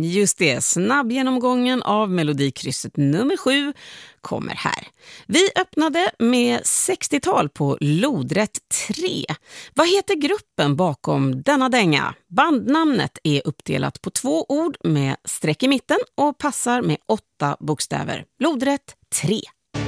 Just det, snabbgenomgången av melodikrysset nummer 7 kommer här. Vi öppnade med 60-tal på lodrätt 3. Vad heter gruppen bakom denna dänga? Bandnamnet är uppdelat på 2 ord med streck i mitten och passar med 8 bokstäver. Lodrätt 3.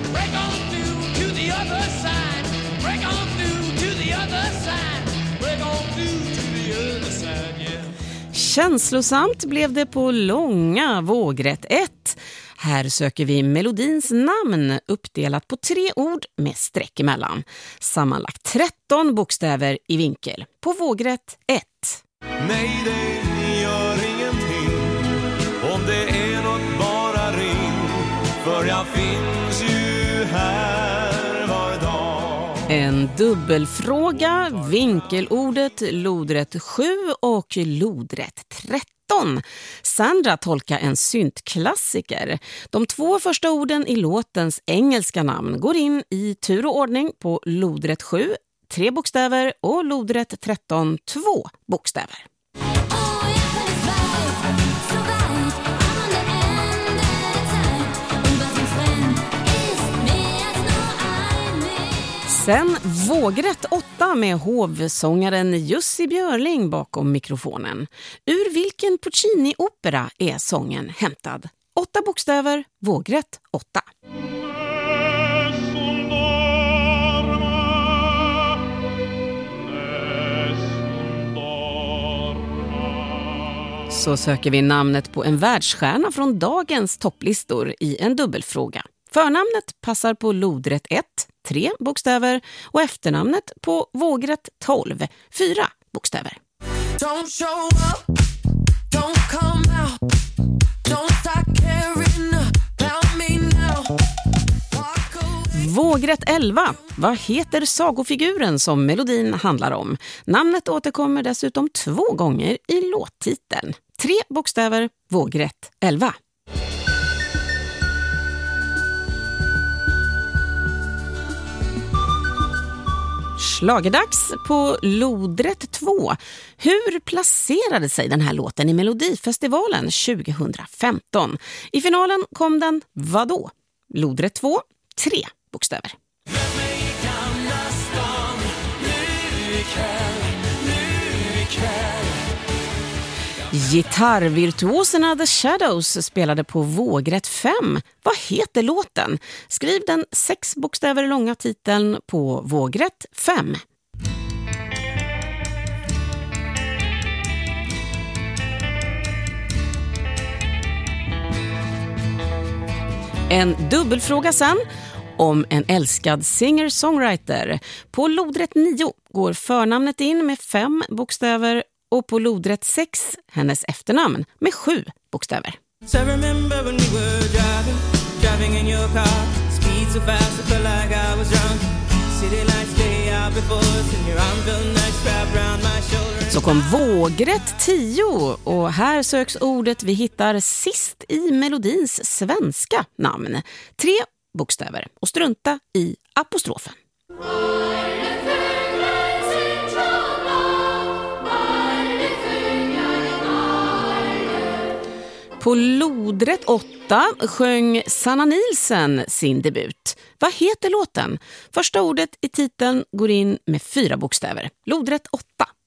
Känslosamt blev det på långa vågrätt 1. Här söker vi melodins namn uppdelat på 3 ord med streck emellan. Sammanlagt 13 bokstäver i vinkel på vågrätt 1. Nej, det gör ingenting om det är något, bara ring, för jag finns ju här var dag. En dubbelfråga, vinkelordet lodrätt 7 och lodrätt 13. Sandra tolkar en syntklassiker. De 2 första orden i låtens engelska namn går in i tur och ordning på lodrätt 7, 3 bokstäver, och lodrätt 13, 2 bokstäver. Sen vågrätt 8 med hovsångaren Jussi Björling bakom mikrofonen. Ur vilken Puccini-opera är sången hämtad? 8 bokstäver, vågrätt 8. Så söker vi namnet på en världsstjärna från dagens topplistor i en dubbelfråga. Förnamnet passar på lodrätt 1, 3 bokstäver, och efternamnet på vågrätt 12, 4 bokstäver. Don't show up, don't come out, don't start caring about me now. Vågrätt 11. Vad heter sagofiguren som melodin handlar om? Namnet återkommer dessutom 2 gånger i låttiteln. 3 bokstäver, vågrätt 11. Schlagerdags på lodrätt 2. Hur placerade sig den här låten i Melodifestivalen 2015? I finalen kom den vadå? Lodrätt 2, 3 bokstäver. Gitarrvirtuoserna The Shadows spelade på vågrätt 5. Vad heter låten? Skriv den 6 bokstäver långa titeln på vågrätt 5. En dubbelfråga sen om en älskad singer-songwriter. På lodrätt 9 går förnamnet in med 5 bokstäver och på lodrätt 6 hennes efternamn med 7 bokstäver. So remember when we were driving in your car, speed so fast I felt like I was drunk. City lights day out before us and your arm felt nice wrapped around my shoulder. Så kom vågrätt 10 och här söks ordet vi hittar sist i melodins svenska namn. 3 bokstäver och strunta i apostrofen. På lodrätt 8 sjöng Sanna Nielsen sin debut. Vad heter låten? Första ordet i titeln går in med 4 bokstäver. Lodrätt 8.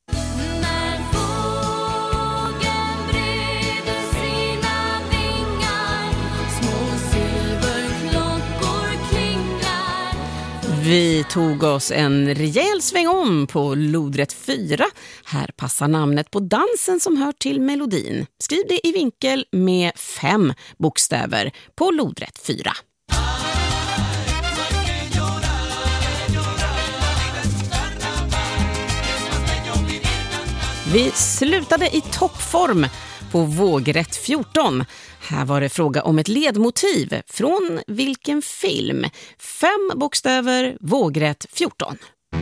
Vi tog oss en rejäl sväng om på lodrätt 4. Här passar namnet på dansen som hör till melodin. Skriv det i vinkel med 5 bokstäver på lodrätt 4. Vi slutade i toppform på vågrätt 14. Här var det fråga om ett ledmotiv. Från vilken film? 5 bokstäver, vågrätt 14.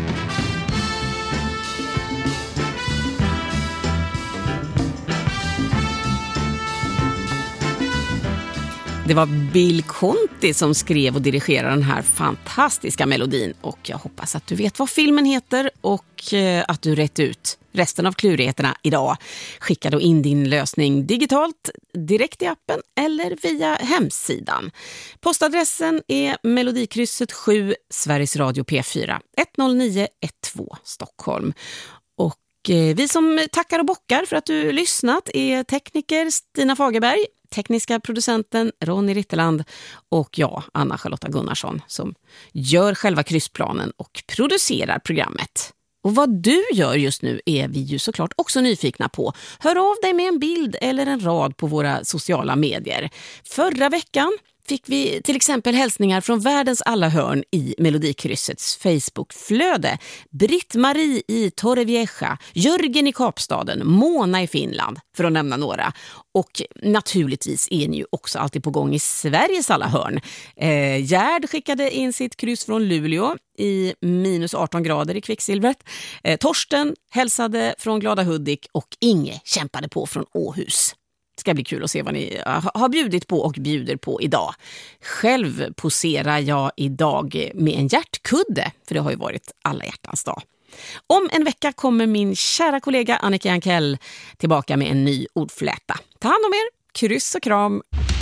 Det var Bill Conti som skrev och dirigerade den här fantastiska melodin. Och jag hoppas att du vet vad filmen heter och att du rätt ut resten av klurigheterna idag. Skicka då in din lösning digitalt, direkt i appen eller via hemsidan. Postadressen är Melodikrysset 7, Sveriges Radio P4, 10912 Stockholm. Och vi som tackar och bockar för att du lyssnat är tekniker Stina Fagerberg, tekniska producenten Ronny Ritterland och jag, Anna-Charlotta Gunnarsson, som gör själva kryssplanen och producerar programmet. Och vad du gör just nu är vi ju såklart också nyfikna på. Hör av dig med en bild eller en rad på våra sociala medier. Förra veckan fick vi till exempel hälsningar från världens alla hörn i Melodikryssets Facebook-flöde. Britt-Marie i Torrevieja, Jörgen i Kapstaden, Mona i Finland, för att nämna några. Och naturligtvis är ni ju också alltid på gång i Sveriges alla hörn. Gärd skickade in sitt kryss från Luleå i minus 18 grader i kvicksilvret. Torsten hälsade från Glada Hudik och Inge kämpade på från Åhus. Det ska bli kul att se vad ni har bjudit på och bjuder på idag. Själv poserar jag idag med en hjärtkudde, för det har ju varit alla hjärtans dag. Om en vecka kommer min kära kollega Annika Jankell tillbaka med en ny ordfläta. Ta hand om er, kryss och kram!